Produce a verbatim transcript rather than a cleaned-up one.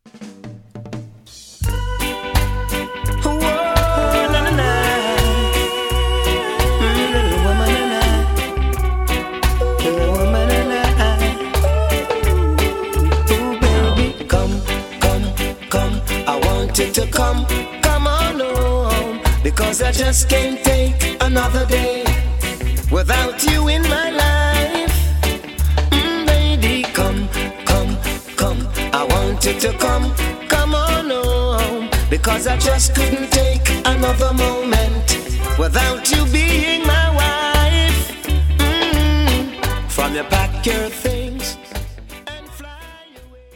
To come, come on home, because I just can't take another day without you in my life. Mm, baby, come, come, come. I want you to come, come on home, because I just couldn't take another moment without you being my wife. Mm, from your back, your thing.